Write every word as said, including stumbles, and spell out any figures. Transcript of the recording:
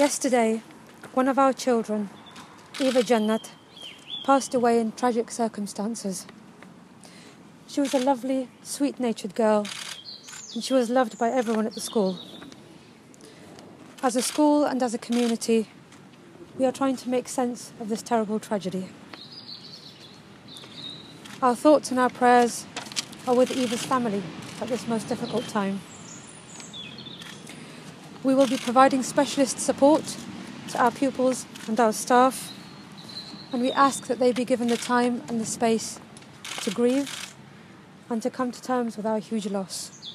Yesterday, one of our children, Eva Jannat, passed away in tragic circumstances. She was a lovely, sweet-natured girl, and she was loved by everyone at the school. As a school and as a community, we are trying to make sense of this terrible tragedy. Our thoughts and our prayers are with Eva's family at this most difficult time. We will be providing specialist support to our pupils and our staff, and we ask that they be given the time and the space to grieve and to come to terms with our huge loss.